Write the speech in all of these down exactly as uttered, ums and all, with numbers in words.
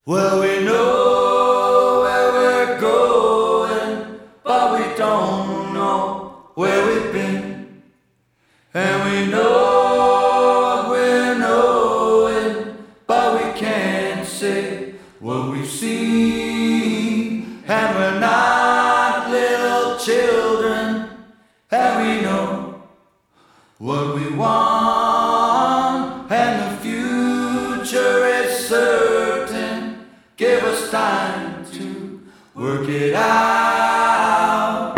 Well, we know where we're going, but we don't know where we've been. And we know what we're knowing, but we can't say what we've seen. And we're not little children, and we know what we want, and the future is certain. Give us time to work it out.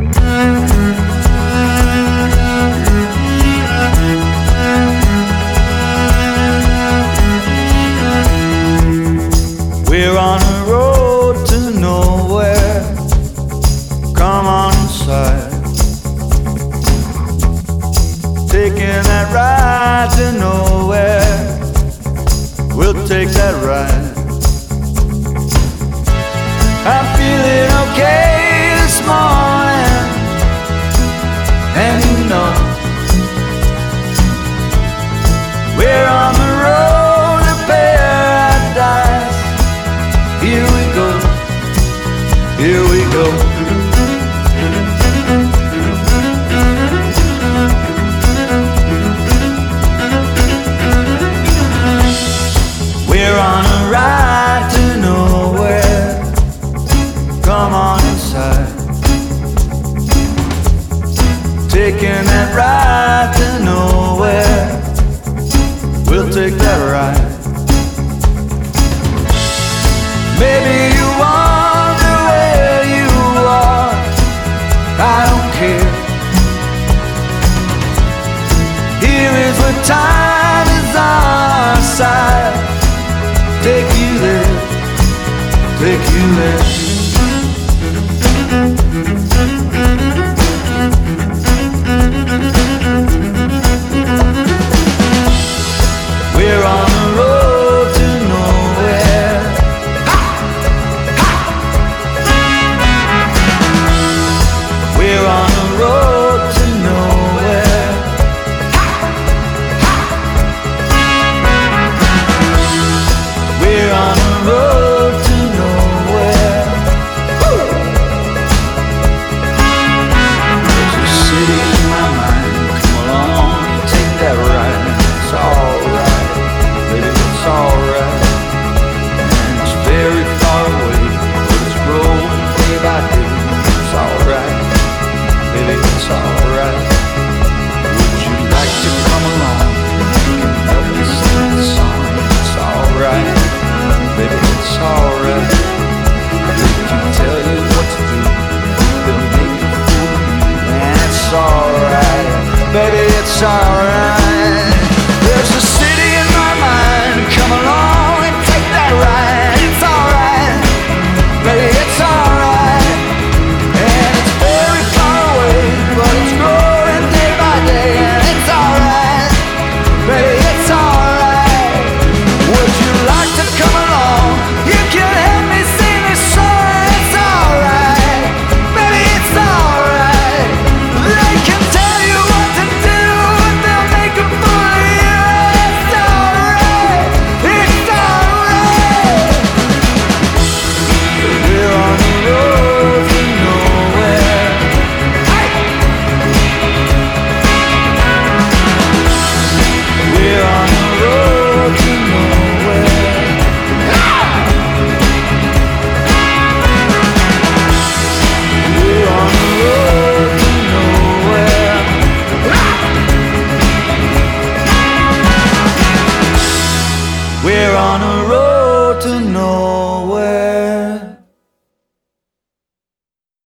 We're on a road to nowhere. Come on inside. Taking that ride to nowhere. We'll take that ride. I'm feeling okay this morning, and you know we're on the road to paradise. Here we go, here we go. We're on a ride to nowhere. Come on inside. Taking that ride to nowhere. We'll take that ride. Maybe you wonder where you are. I don't care. Here is where time is on our side. Take you there, take you there. We're on the road to nowhere. Ha! Ha! We're on the road to nowhere. Ha! Ha! We're on the road.